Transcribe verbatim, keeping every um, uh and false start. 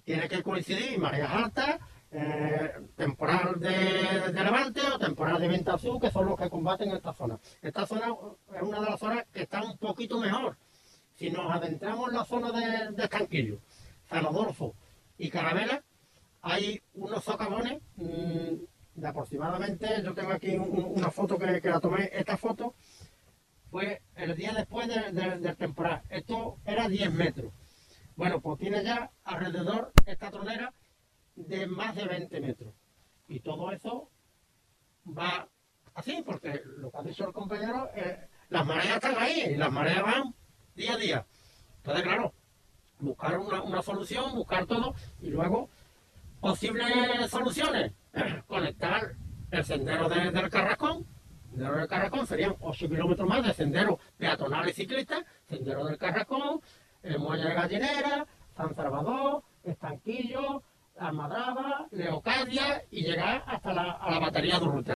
tiene que coincidir mareas altas, eh, temporal de, de levante o temporal de viento azul, que son los que combaten esta zona. Esta zona es una de las zonas que está un poquito mejor. Si nos adentramos en la zona de, de Estanquillo, Zanodolfo y Carabela, hay unos socavones mmm, de aproximadamente, yo tengo aquí un, una foto que, que la tomé, esta foto fue el día después de, de, del temporal. Esto era diez metros. Bueno, pues tiene ya alrededor esta tronera de más de veinte metros. Y todo eso va así, porque lo que ha dicho el compañero, eh, las mareas están ahí, y las mareas van día a día. Entonces, claro, buscar una, una solución, buscar todo, y luego posibles soluciones. Conectar el sendero de, del Carrascón. El sendero del Carrascón serían ocho kilómetros más de sendero peatonal y ciclista, sendero del Carrascón, el Muelle de Gallinera, San Salvador, Estanquillo, Almadraba, Leocadia y llegar hasta la, a la batería de Urrutia.